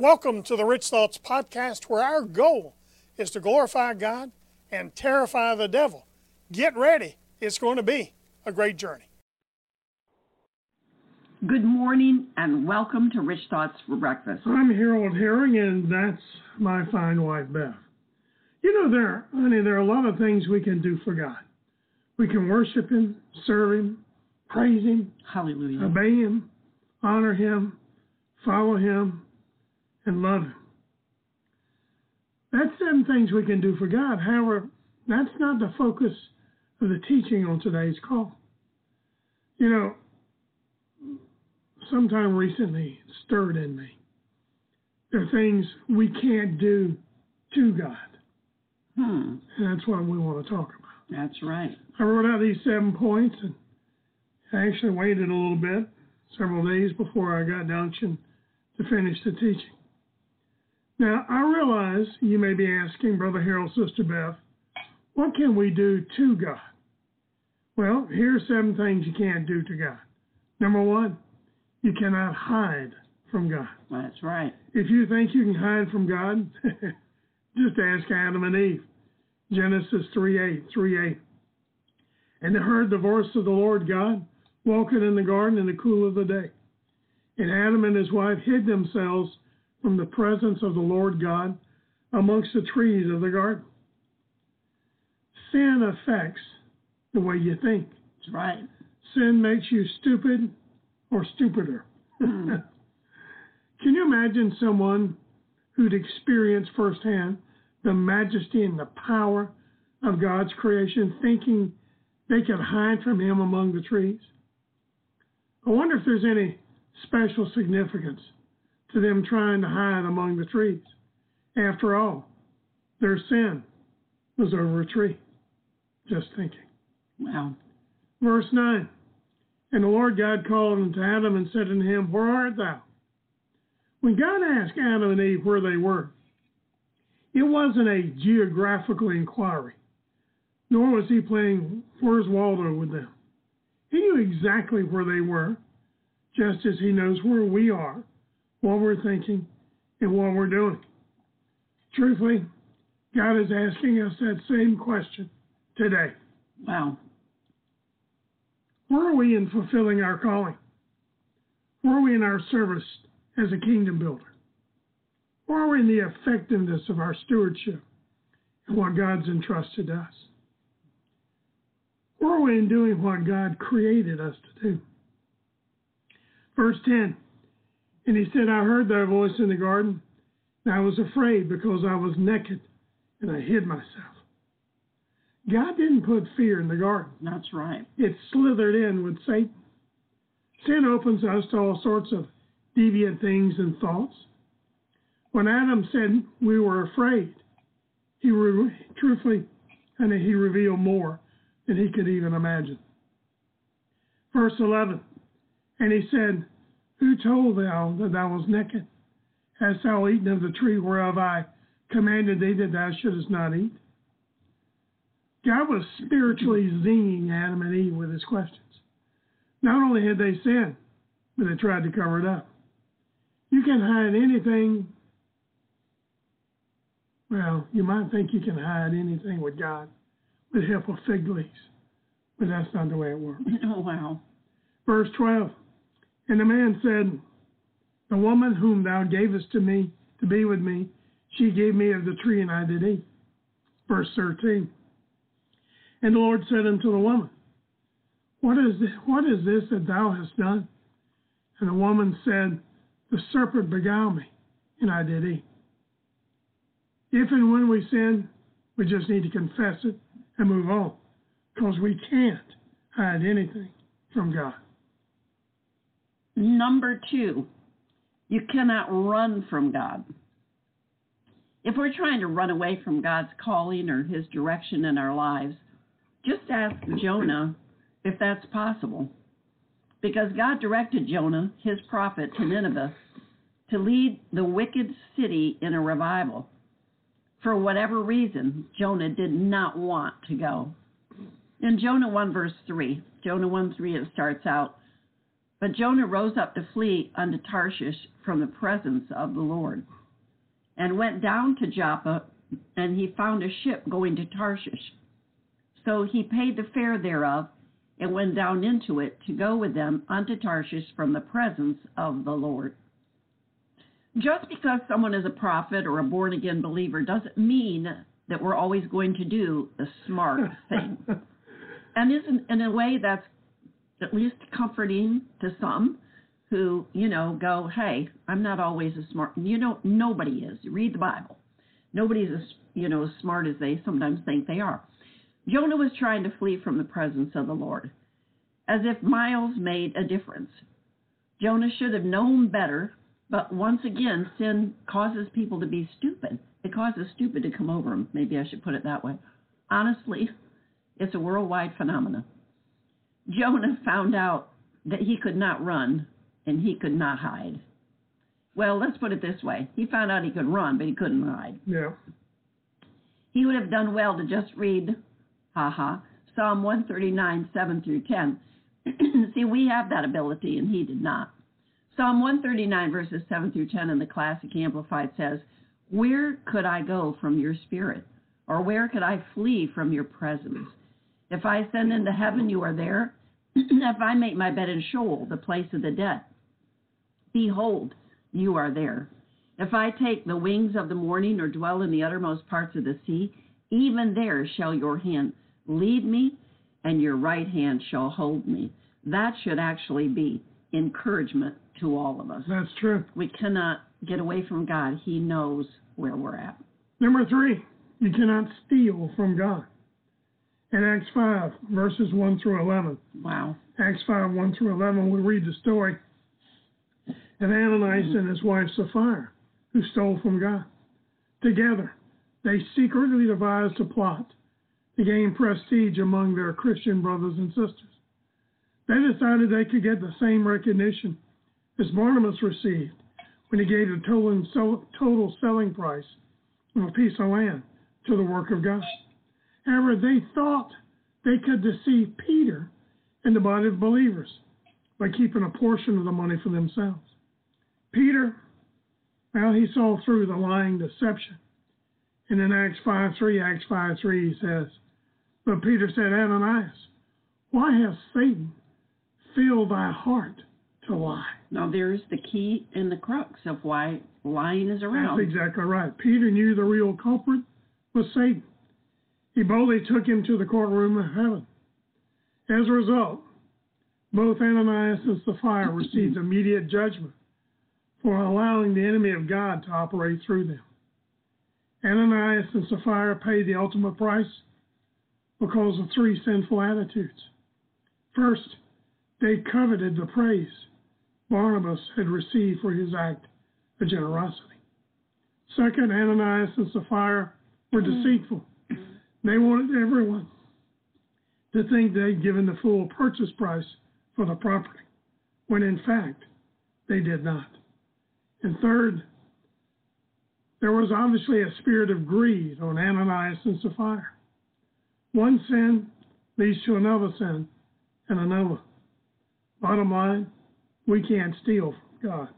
Welcome to the Rich Thoughts Podcast, where our goal is to glorify God and terrify the devil. Get ready. It's going to be a great journey. Good morning and welcome to Rich Thoughts for Breakfast. I'm Harold Herring, and that's my fine wife, Beth. You know, there are a lot of things we can do for God. We can worship Him, serve Him, praise Him, Hallelujah, obey Him, honor Him, follow Him, and love Him. That's 7 things we can do for God. However, that's not the focus of the teaching on today's call. You know, sometime recently it stirred in me. There are things we can't do to God. And that's what we want to talk about. That's right. I wrote out these 7 points, and I actually waited a little bit, several days before I got down to finish the teaching. Now, I realize you may be asking, Brother Harold, Sister Beth, what can we do to God? Well, here are 7 things you can't do to God. Number 1, you cannot hide from God. That's right. If you think you can hide from God, just ask Adam and Eve. Genesis 3:8. And they heard the voice of the Lord God walking in the garden in the cool of the day. And Adam and his wife hid themselves from the presence of the Lord God amongst the trees of the garden. Sin affects the way you think. That's right. Sin makes you stupid or stupider. Can you imagine someone who'd experienced firsthand the majesty and the power of God's creation, thinking they could hide from Him among the trees? I wonder if there's any special significance to them trying to hide among the trees. After all, their sin was over a tree. Just thinking. Wow. Verse 9. And the Lord God called unto Adam and said unto him, Where art thou? When God asked Adam and Eve where they were, it wasn't a geographical inquiry, nor was He playing Where's Waldo with them. He knew exactly where they were, just as He knows where we are, what we're thinking, and what we're doing. Truthfully, God is asking us that same question today. Wow. Where are we in fulfilling our calling? Where are we in our service as a kingdom builder? Where are we in the effectiveness of our stewardship and what God's entrusted us? Where are we in doing what God created us to do? Verse 10, and He said, I heard thy voice in the garden, and I was afraid because I was naked, and I hid myself. God didn't put fear in the garden. That's right. It slithered in with Satan. Sin opens us to all sorts of deviant things and thoughts. When Adam said we were afraid, he revealed more than he could even imagine. Verse 11, and he said, Who told thou that thou wast naked? Hast thou eaten of the tree whereof I commanded thee that thou shouldest not eat? God was spiritually zinging Adam and Eve with His questions. Not only had they sinned, but they tried to cover it up. You can hide anything. Well, you might think you can hide anything with God with the help of fig leaves, but that's not the way it works. Oh, wow. Verse 12, and the man said, The woman whom thou gavest to me to be with me, she gave me of the tree, and I did eat. Verse 13, and the Lord said unto the woman, What is this that thou hast done? And the woman said, The serpent beguiled me, and I did eat. If and when we sin, we just need to confess it and move on, because we can't hide anything from God. Number 2, you cannot run from God. If we're trying to run away from God's calling or His direction in our lives, just ask Jonah if that's possible. Because God directed Jonah, His prophet, to Nineveh to lead the wicked city in a revival. For whatever reason, Jonah did not want to go. In Jonah 1, verse 3, Jonah 1:3, it starts out, But Jonah rose up to flee unto Tarshish from the presence of the Lord, and went down to Joppa, and he found a ship going to Tarshish. So he paid the fare thereof, and went down into it to go with them unto Tarshish from the presence of the Lord. Just because someone is a prophet or a born-again believer doesn't mean that we're always going to do the smart thing. And isn't, in a way, that's at least comforting to some who, go, hey, I'm not always as smart. Nobody is. Read the Bible. Nobody's as, as smart as they sometimes think they are. Jonah was trying to flee from the presence of the Lord, as if miles made a difference. Jonah should have known better, but once again, sin causes people to be stupid. It causes stupid to come over them. Maybe I should put it that way. Honestly, it's a worldwide phenomenon. Jonah found out that he could not run and he could not hide. Well, let's put it this way. He found out he could run, but he couldn't hide. Yeah. He would have done well to just read, Psalm 139, 7 through 10. See, we have that ability, and he did not. Psalm 139, verses 7 through 10 in the Classic Amplified says, "Where could I go from your spirit? Or where could I flee from your presence? If I ascend into heaven, you are there. If I make my bed in Sheol, the place of the dead, behold, you are there. If I take the wings of the morning or dwell in the uttermost parts of the sea, even there shall your hand lead me, and your right hand shall hold me." That should actually be encouragement to all of us. That's true. We cannot get away from God. He knows where we're at. Number 3, you cannot steal from God. In Acts 5, verses 1 through 11. Wow. Acts 5, 1 through 11, we read the story of Ananias and his wife Sapphira, who stole from God. Together, they secretly devised a plot to gain prestige among their Christian brothers and sisters. They decided they could get the same recognition as Barnabas received when he gave the total selling price of a piece of land to the work of God. However, they thought they could deceive Peter and the body of believers by keeping a portion of the money for themselves. Peter, well, he saw through the lying deception. And in Acts 5:3, he says, "But Peter said, Ananias, why has Satan filled thy heart to lie?" Now, there's the key and the crux of why lying is around. That's exactly right. Peter knew the real culprit was Satan. He boldly took him to the courtroom of heaven. As a result, both Ananias and Sapphira received immediate judgment for allowing the enemy of God to operate through them. Ananias and Sapphira paid the ultimate price because of 3 sinful attitudes. First, they coveted the praise Barnabas had received for his act of generosity. Second, Ananias and Sapphira were deceitful. They wanted everyone to think they'd given the full purchase price for the property, when in fact they did not. And third, there was obviously a spirit of greed on Ananias and Sapphira. One sin leads to another sin and another. Bottom line, we can't steal from God.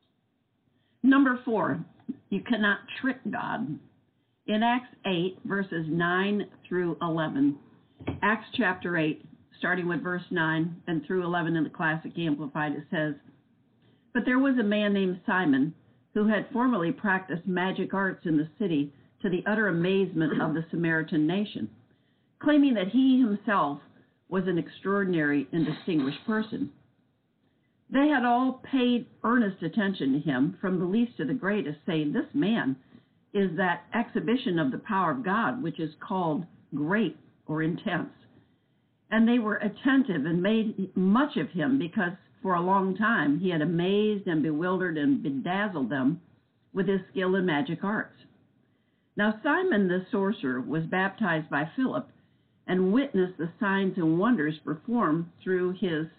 Number 4, you cannot trick God. In Acts 8, verses 9 through 11, Acts chapter 8, starting with verse 9 and through 11 in the Classic Amplified, it says, "But there was a man named Simon who had formerly practiced magic arts in the city to the utter amazement of the Samaritan nation, claiming that he himself was an extraordinary and distinguished person. They had all paid earnest attention to him, from the least to the greatest, saying, 'This man is that exhibition of the power of God, which is called great or intense.' And they were attentive and made much of him, because for a long time he had amazed and bewildered and bedazzled them with his skill in magic arts. Now Simon the sorcerer was baptized by Philip and witnessed the signs and wonders performed through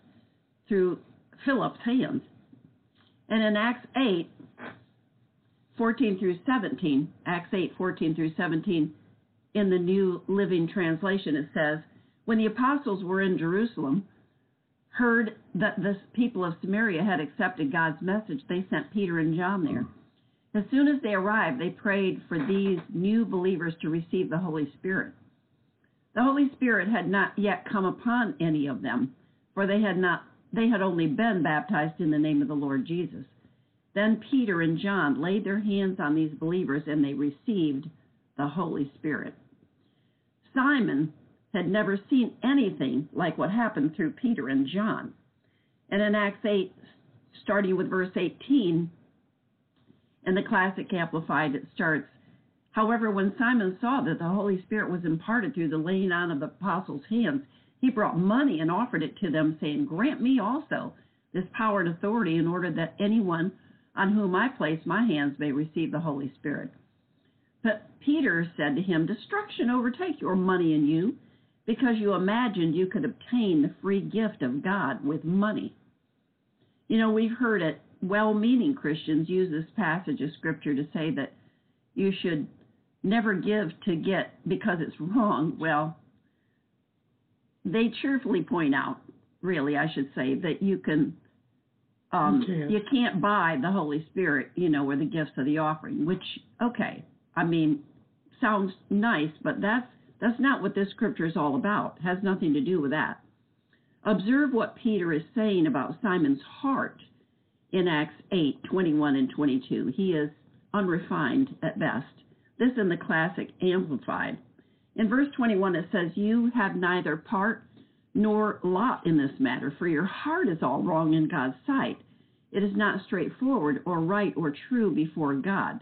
Philip's hands." And in Acts 8, 14 through 17, Acts 8, 14 through 17, in the New Living Translation, it says, "When the apostles were in Jerusalem, heard that the people of Samaria had accepted God's message, they sent Peter and John there. As soon as they arrived, they prayed for these new believers to receive the Holy Spirit. The Holy Spirit had not yet come upon any of them, for they had only been baptized in the name of the Lord Jesus. Then Peter and John laid their hands on these believers, and they received the Holy Spirit. Simon had never seen anything like what happened through Peter and John. And in Acts 8, starting with verse 18, in the Classic Amplified, it starts, "However, when Simon saw that the Holy Spirit was imparted through the laying on of the apostles' hands, he brought money and offered it to them, saying, 'Grant me also this power and authority in order that anyone on whom I place my hands may receive the Holy Spirit.' But Peter said to him, 'Destruction overtake your money and you, because you imagined you could obtain the free gift of God with money.'" You know, we've heard it, well-meaning Christians use this passage of Scripture to say that you should never give to get because it's wrong. Well, they cheerfully point out, really, I should say, that you can't buy the Holy Spirit, you know, or the gifts of the offering, which, okay, I mean, sounds nice, but that's not what this Scripture is all about. It has nothing to do with that. Observe what Peter is saying about Simon's heart in Acts 8:21 and 22. He is unrefined at best. This in the Classic Amplified. In verse 21, it says, "You have neither part nor lot in this matter, for your heart is all wrong in God's sight. It is not straightforward or right or true before God.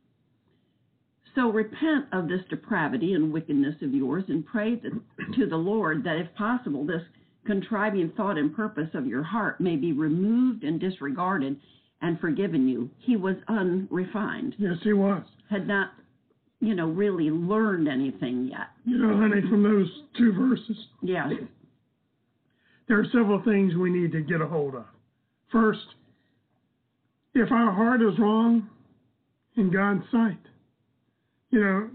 So repent of this depravity and wickedness of yours, and pray to the Lord that, if possible, this contriving thought and purpose of your heart may be removed and disregarded and forgiven you." He was unrefined. Yes, he was. Had not, really learned anything yet. Honey, from those two verses, Yes. there are several things we need to get a hold of. First, if our heart is wrong in God's sight, in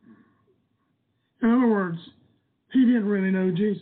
other words, he didn't really know Jesus.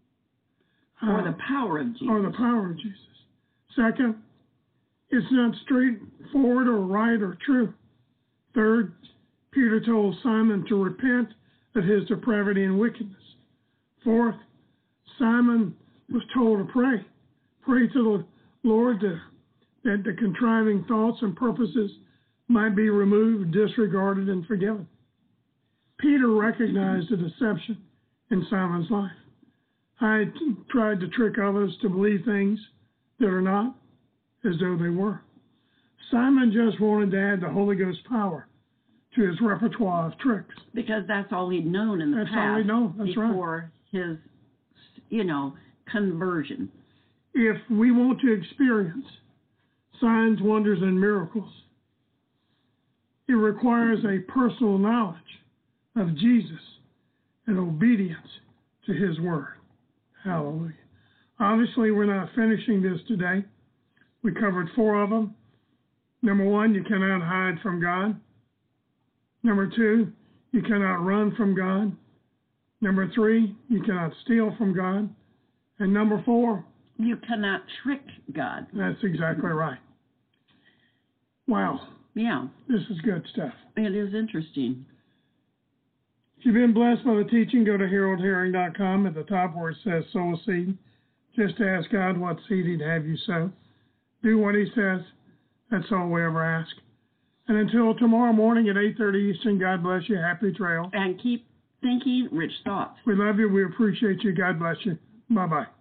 Or the power of Jesus. Or the power of Jesus. Second, it's not straightforward or right or true. Third, Peter told Simon to repent of his depravity and wickedness. Fourth, Simon was told to pray. Pray to the Lord that the contriving thoughts and purposes might be removed, disregarded, and forgiven. Peter recognized the deception in Simon's life. I tried to trick others to believe things that are not as though they were. Simon just wanted to add the Holy Ghost power to his repertoire of tricks. Because that's all he'd known in the past. That's all he'd known. That's before his, conversion. If we want to experience signs, wonders, and miracles, it requires a personal knowledge of Jesus and obedience to his word. Hallelujah. Obviously, we're not finishing this today. We covered 4 of them. Number 1, you cannot hide from God. Number 2, you cannot run from God. Number 3, you cannot steal from God. And number 4, you cannot trick God. That's exactly right. Wow. Yeah. This is good stuff. It is interesting. If you've been blessed by the teaching, go to heraldhearing.com at the top where it says sow a seed. Just ask God what seed he'd have you sow. Do what he says. That's all we ever ask. And until tomorrow morning at 8:30 Eastern, God bless you. Happy trail. And keep thinking rich thoughts. We love you. We appreciate you. God bless you. Bye-bye.